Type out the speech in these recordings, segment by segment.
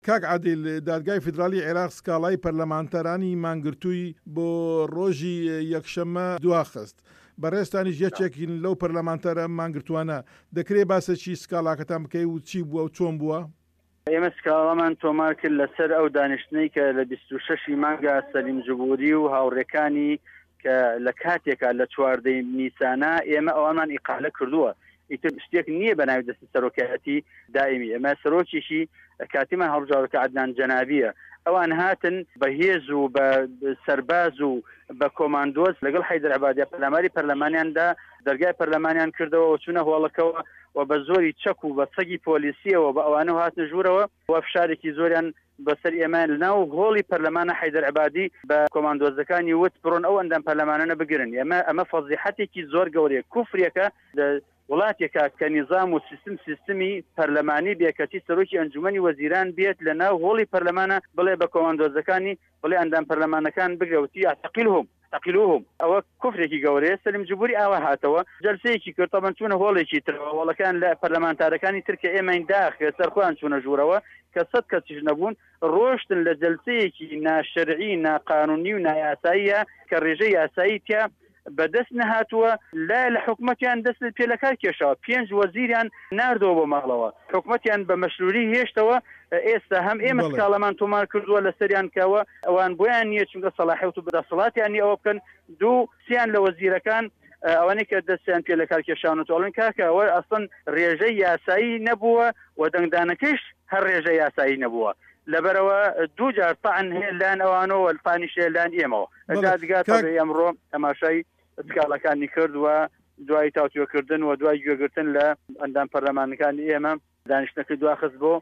کاک عادل دادگای فیدرالی عێراق سکاڵای پەرلەمانتەرانی مانگرتووی بۆ ڕۆژی یەکشەممە دواخست. بەڕێستانیش یەکێکین لەو پەرلەمانتەرە مانگرتووانە دەکرێت باسەکی سکاڵاکەتان بکەی و چی بووە و چۆن بووە؟ ئێمە سکاڵامان تۆمار کرد لەسەر ئەو دانیشتنەی کە لە 26 مانگا سەلیم جوبوری و هاوڕێکانی کە لە کاتێکا لە 14 نیسانە ئێمە ئەومان ئیقالە کردووە. ئیتر شتێک نییە بە ناوی دەستی سەرۆکایەتی دائمی. ئەمە سەرۆکیشی کاتیمان هەڵبژاردنەوەکە عەدنان جەنابیە. ئەوان هاتن بە هێز و بە سەرباز و بە کۆماندۆز لەگەڵ حەیدەر عەبادی پەرلەمانی پەرلەمانیاندا دەرگای پەرلەمانیان کردەوە و چوونە هۆڵەکەوە و بە زۆری چەک و بە سەگی پۆلیسیەوە بە ئەوانە هاتن ژوورەوە و فشارێکی زۆریان بەسەر ئێمە لەناو هۆڵی پەرلەمانە حەیدەر عەبادی بە کۆماندۆزەکانی وت بڕۆن ئەو ئەندام پەرلەمانە بگرن. ئەمە فەزیحەتێکی زۆر گەورەیە، کوفرێکە وڵاتێکە کە نیزام و سیستمی پەرلەمانی بێکەتی سەرۆکی ئەنجومەنی وەزیران بێت لە ناو هۆڵی پەرلەمانە بڵێ بە کۆماندۆزەکانی بڵێ ئەندام پەرلەمانەکان بگرەوتی تەقیلهم ئەوە کوفرێکی گەورەیە. سەلیم جوبوری ئاوا هاتەوە جەلسەیەکی کرد تەبەن چوونە هۆڵێکی ترەوە هۆڵەکان لە پەرلەمانتارەکانی تر کە ئێمەین داخێ سەرخۆیان چوونە ژوورەوە کە 100 کەسیش نەبوون ڕۆشتن لە جەلسەیەکی ناشەرعی ناقانونی و نایاساییە کە ڕێژەی یاسایی تیا بەدەست نەهاتووە لە حکومەتیان دەست پێ لە کار کێشەوە 5 وەزیریان ناردەوە بۆ ماڵەوە حکومەتیان بە مەشروری هێشتەوە. ئێستا هەم ئێمە سکاڵەمان تۆمار کردووە لە سەریان کەوە ئەوان بۆیان نییە چونکە سەلاحیەت و بەدەسەڵاتیان ئەوە بکەن دوو سیان لە وەزیرەکان ئەوانەی کە دەستیان پێ لە کار کێشاون تۆڵن کاکە ئەوە ئەسڵەن ڕێژەی یاسایی نەبووە و دەنگدانەکەش هەر ڕێژەی یاسایی نەبووە. لەبەرەوە دوو جار تاعن هەیە لان ئەوانەوە الفانیش لان ئێمەوە دادگا ئەمڕۆ تەماشای سکاڵەکانی کرد و دوای تاوتوێکردن و دوای گوێگرتن لە ئەندام پەرلەمانەکانی ئێمە دانیشتنەکەی دواخست بۆ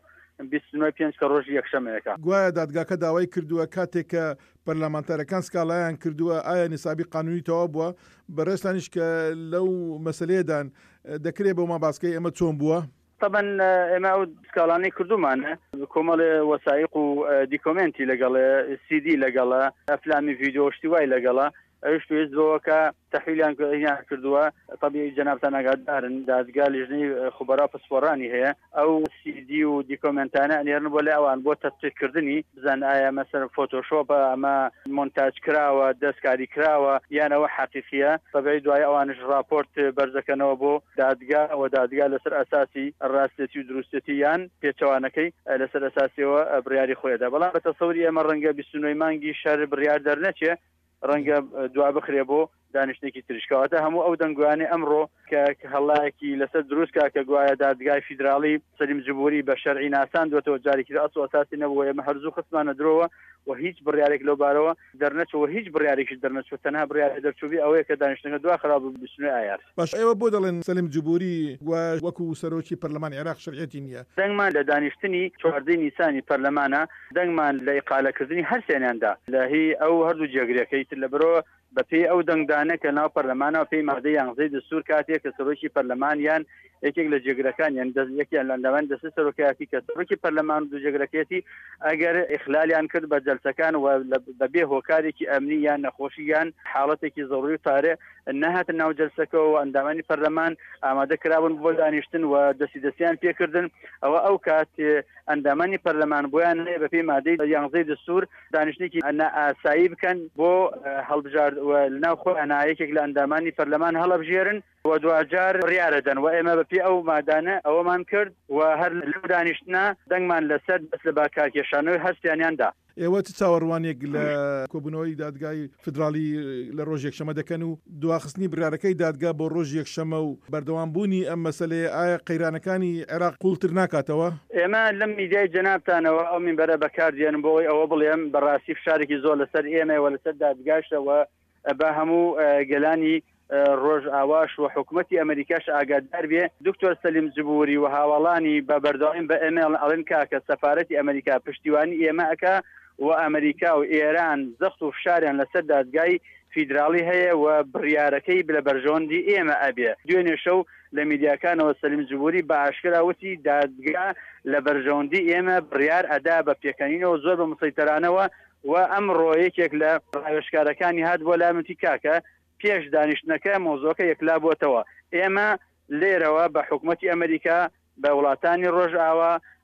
25 کە ڕۆژی یەکشەمەیەەکە. گوایە دادگاکە داوای کردووە کاتێک کە پەرلەمانتەرەکان سکاڵایان کردووە ئایا نیسابی قانونی تەواو بووە؟ بەڕێستانیش کە لەو مەسەلەیەدان دەکرێت بۆ ماباسکەی ئەمە چۆن بووە؟ طبعا ئێمە ئەو سکاڵانەی کردومانە کۆمەڵێ وەسایق و دیکۆمنتی لەگەڵە CD لەگەڵە ئەفلامی ڤیدیۆ شتی وای لەگەڵە ئەوش توێزەوە کە تەحویلیان کردووە. طبیعی جەنابتان ئاگادارن دادگا لیژنەی خوبەرا پسپۆڕانی هەیە ئەو CD و دیکۆمنتانە ئەنێرن بۆ لای ئەوان بۆ تەستیقکردنی بزان ئایا مەسەر فۆتۆشۆپە ئەمە مۆنتاژ کراوە دەستکاری کراوە یانەوە حەقیقیە. طبیعی دوای ئەوانش راپۆرت بەرزەکەنەوە بۆ دادگا و دادگا لەسەر ئەساسی ڕاستێتی و دروستێتی یان پێچەوانەکەی لەسەر ئەساسیەوە بڕیاری خۆیدا. بەڵام بە تەسەوری ئێمە ڕەنگە 29 مانگی شەر بڕیار دەرنەچێ ڕەنگە دوا بخرێ بۆ دانیشتێکی ترشکەواتە هەموو ئەو دەنگوانێ ئەمڕۆ کە هەڵایەکی لەسەر دروستکە کە گوایە دادگای فیدراڵی سەلیم جوبوری بە شەرعی ناسان دوێتەوە جارێکی ئەس و ئەساسی نەبووە. ئێمە هەرزوو خستمانە درۆوە و هیچ بڕیارێک لەو بارەوە دەرنەچەوە هیچ بڕیارێکی دەرنەچوە تەنها بڕیارێک دەرچووبی ئەوەیە کە دانیشتەکە دوا خراپ بچنێ ئایار. باش ئێوە بۆ دەڵێن سەلیم جوبوری وەکو سەرۆکی پەرلەمانی عێراق شەرعیەتی نییە؟ دەنگمان لە دانیشتنی 14 نیسانی پەرلەمانە دەنگمان لە ئیقالەکردنی هەر سێنیاندا لە هی ئەو هەردوو جێگرەکەی تر لەبەرەوە بەپێی ئەو دەنگدانە کە ناو پەرلەمانەوە پێی مادەی 11 دستور کاتێک کە سەرۆکی پەرلەمانیان یەکێک لە جێگرەکانیان یەکیان لە ئەندامان دەستی سەرۆکایەتی کە سەرۆکی پەرلەمان و دوو جێگرەکەیەتی ئەگەر ئیخلالیان کرد بە جەلسەکان و بەبێ هۆکارێکی ئەمنی یان نەخۆشی یان حاڵەتێکی زەڕوری تارێ نەهاتن ناو جەلسەکەەوە و ئەندامانی پەرلەمان ئامادە کرابن بۆ دانیشتن و دەستیان پێکردن ئەوە ئەو کات ئەندامانی پەرلەمان بۆیان لێ بەپێی مادەی 11 دستور دانیشتێکی ئاسایی بکەن بۆ هەڵبژار لەناو خۆیان یەکێک لە ئەندامانی پەرلەمان هەڵەبژێرن و دوجار بڕیارەدەن و ئێمە بەپێی ئەو مادانە ئەوەمان کرد و هەر لەو دانیشتنا دەنگمان لەسەر بەس لە باکارکێشانەوەی هەستیانیاندا. ئێوە چ چاوەڕوانێک لە کۆبوونەوەی دادگای فیدراڵی لە ڕۆژ یەکشەمە دەکەن و دواخستنی بڕیارەکەی دادگا بۆ ڕۆژ یەکشەمە و بەردەوامبوونی ئەم مەسەلەیە ئایا قەیرانەکانی عێراق قوڵتر ناکاتەوە؟ ئێمە لەم میدیای جەنابتانەوە ئەو مینبەرە بەکاردێنن بۆی ئەوە بڵێم بەڕاستی فشارێکی زۆر لەسەر ئێمەوە لەسەر دادگاشەوە بە هەموو گەلانی ڕۆژ ئاواش و حکوومەتی ئەمریکاش ئاگادار بێ دکتۆر سەلیم جوبوری و هاوڵانی بە بەردەوام بە ئێمێڵ ئەڵێن کاکە سەفارەتی ئەمریکا پشتیوانی ئێمە ئەکا و ئەمریکا و ئێران زەخت و فشاریان لەسەر دادگای فیدراڵی هەیە و بڕیارەکەی لە بەرژەوەندی ئێمە ئەبێ. دوێنێ شەو لە میدیاکانەوە سەلیم جوبوری بە ئاشکراوتی دادگا لە بەرژەوەندی ئێمە بڕیار ئەدا بە پێکەنینەوە زۆر بە مسەیتەرانەوە و ئەمڕۆ یەکێک لە ڕاوێژکارەکانی هات بۆ لامەتی کاکە پێش دانیشتنەکە مۆزۆکە یەکلا بۆتەوە. ئێمە لێرەوە بە حکوومەتی ئەمریکا بە وڵاتانی ڕۆژئاوا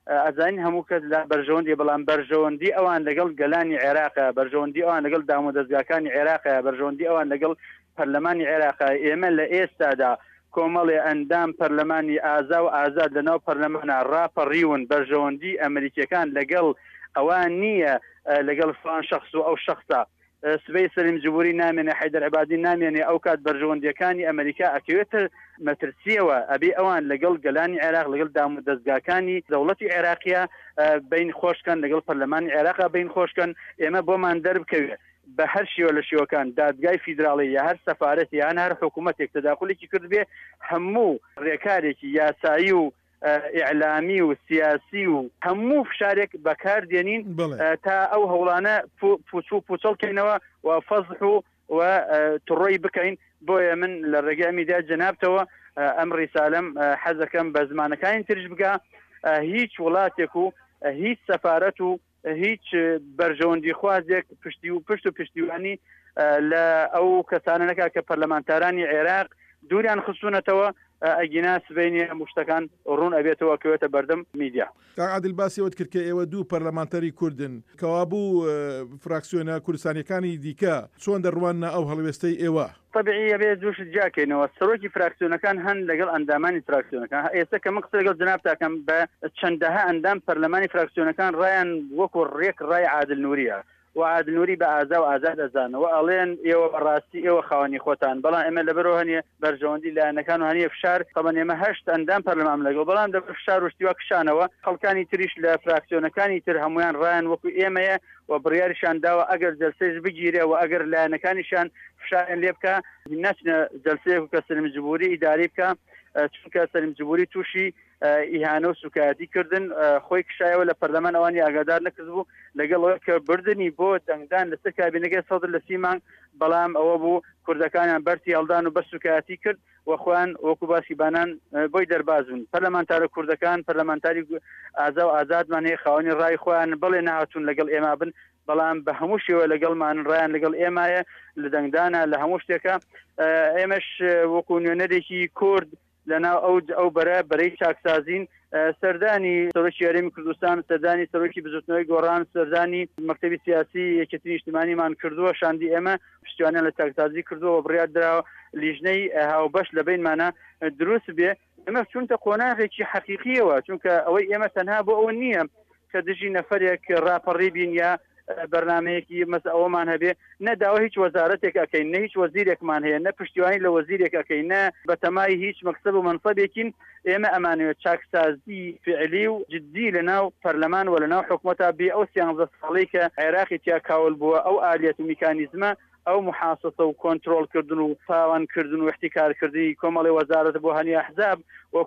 ئەزانین هەموو کەس لە بەرژەوەندی بەڵام بەرژەوەندی ئەوان لەگەڵ گەلانی عێراقە بەرژەوەندی ئەوان لەگەڵ دامودەستگاکانی عێراقە بەرژەوەندی ئەوان لەگەڵ پەرلەمانی عێراقە ئێمە لە ئێستادا کۆمەڵی ئەندام پەرلەمانی ئازا و ئازاد لەناو پەرلەمانە ڕاپەڕیون بەرژەوەندی ئەمریکیەکان لەگەڵ ئەوان نییە لەگەڵ فلان شخص و ئەو شخصە سبەی سەلیم جبوری نامێنێ حەیدەر عیبادی نامێنێ ئەو کات بەرژەوەندیەکانی ئەمریکا ئەکەوێتە مەترسیەوە ئەبێ ئەوان لەگەڵ گەلانی عێراق لەگەڵ دامودەستگاکانی دەوڵەتی عێراقیە بین خۆشکەن لەگەڵ پەرلەمانی عێراقا بین خۆشکەن ئێمە بۆمان دەربکەوێت بە هەر شێوە لە شێوەکان دادگای فیدراڵی یا هەر سەفارەتی یان هەر حکوومەتێک تەداخولێکی کرد بێ هەموو ڕێکارێکی یاسایی و ئیعلامی و سیاسی و هەموو فشارێک بەکاردێنین تا ئەو هەوڵانە پوچەڵکەینەوە و فەزح و توڕۆی بکەین بۆیە من لە ڕێگای میدیا جەنابتەوە ئەم ڕیسالەم حەزەکەم بە زمانەکانی ترش بکە هیچ وڵاتێک و هیچ سەفارەت و هیچ بەرژەوەندی خوازێک پشت و پشتیوانی لە ئەو کەسانە نەکا کە پەرلەمانتارانی عێراق دووریان خستوونەتەوە ئەگینا سبەینی هەموو شتەکان ڕوون ئەبێتەوە کەوێتە بەردەم میدیا. عادل باسیەوەت کرد کە ئێوە دوو پەرلەمانتەری کوردن کەوا بوو فراکسیۆنە کوردستانیەکانی دیکە چۆن دەڕوانە ئەو هەڵوێستەی ئێوە طبیعی ئەبێ دووشت جاکەینەوە سەرۆکی فراکسیۆنەکان هەن لەگەڵ ئەندامانی فراکسیۆنەکان ئێستا کە من قسە لەگەڵ جناب تاکەم بە چەندەها ئەندام پەرلەمانی فراکسیۆنەکان ڕایان وەکو ڕێک ڕای عادل نووریە و عادل نووری بە ئازا و ئازاد ئەزانەوە ئەڵێن ئێوە بەڕاستی ئێوە خاوەنی خۆتان بەڵام ئێمە لەبەرەوە هەنیە بەرژەوەندی لایەنەکان و هەنیە فشار طبعاً ئێمە هەشت ئەندام پەرلەمان لەگەڵ بەڵام دەبێت فشار و شتیوا کشانەوە خەڵکانی تریش لە فراکسیۆنەکانی تر هەمویان ڕایان وەکو ئێمەیە و بڕیاریشان داوە ئەگەر جەلسەیەش بگیرێ و ئەگەر لایەنەکانیشان فشاریان لێ بکە نەچنە جەلسەیەک کە سەلیم جبوری ئیداری بکە چونکە سەلیم جبوری تووشی ئیهانە و سوکایەتی کردن خۆی کشایەوە لە پەرلەمان ئەوانی ئاگادار نەکرد بوو لەگەڵەوە کە بردننی بۆ دەنگدان لەسەر کابینەکەی سەدر لە 30 مانگ بەڵام ئەوە بوو کوردەکانیان بەرتی هەڵدان و بە سوکایەتی کرد وەخۆیان وەکو باسی بانان بۆی دەربازون پەرلەمانتارە کوردەکان پەرلەمانتاری ئازا و ئازادمان هەیە خاوەنی ڕای خۆیان بڵێ نهاتوون لەگەڵ ئێمە بن بەڵام بە هەموو شێوە لەگەڵمان ڕایان لەگەڵ ئێمایە لە دەنگدانە لە هەموو شتێکە ئێمەش وەکو نوێنەرێکی کورد لەناو ئەو بەرەی چاکسازین سەردانی سەرۆکی یاریمی کوردستان سەردانی سەرۆکی بزوتنەوەی گۆڕان سەردانی مەکتەبی سیاسی یەکێتی نیشتیمانیمان کردووە شاندی ئێمە پشتیوانیان لە چاکسازی کردووە بڕیار دراوە لیژنەی هاوبەش لە بینمانە دروست بێ ئێمە چونکە قۆناغێکی حەقیقیەوە چونکە ئەوەی ئێمە تەنها بۆ ئەوە نییە کە دژی نەفرێک ڕاپەڕی بین یا بەرنمەیەکی مەس ئەوەمان هەبێ نەداوە هیچ وەزارەتێک ئەەکەین نە هیچ وەزیرێکمان هەیە نە پشتیوانی لە وەزیرێک ئەەکەین نە بەتەمای هیچ مەکسب و منسەبێکین ئێمە ئەمانوێت چاکسازی فعلی و جددی لەناو پەرلەمان و لەناو حکوومەتا بێ ئەو 13 ساڵەی کە عێراقی تیا کاول بووە ئەو ئالیەت و میکانیزمە ئەو محاسسە و کۆنتترۆلکردن و تاوانکردن و احتیکارکردنی کۆمەڵی وەزارەت بۆ هەنی ئەحزاب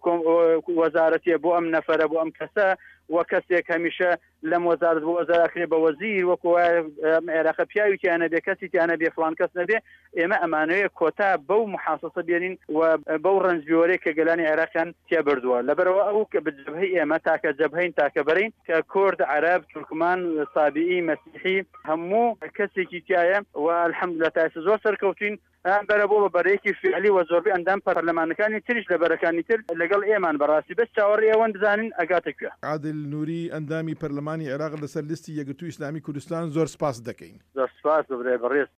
وەزارەتێ بۆ ئەم نەفرە بۆ ئەم کەسە وە کەسێک هەمیشە لەم وەزارت بۆ وەزاراکرێ بە وەزیر وەکو عێراق پیاوییانە بێ کەسییانە بێ فلان کەس نەبێ ئێمە ئەمانەیە کۆتا بەو محاسسە بێنین و بەو ڕنجبیۆرەیە کە گەلانی عێراقیان تیا بردووە لەبەرەوە ئەو کە بجبهەی ئێمە تاکە جەبهەین تاکە بەرین کە کورد عەرەب تورکمان سابیئی مەسیحی هەموو کەسێکی تایە و الحەمدولله تاسە زۆر سەرکەوتین بەرە بۆ بە بەرەیەکی فعلی و زۆربەی ئەندام پەرلەمانەکانی تریش لە بەرەکانی تر لەگەڵ ئێمان بەڕاستی بەس چاوەڕێ ئەوەن بزانین ئەگاتە کوێ. عادل نووری ئەندامی پەرلەمانی عێراق لەسەر لیستی یەکگرتووی ئیسلامی کوردستان زۆر سپاس دەکەین. زۆر سپاس بەڕێز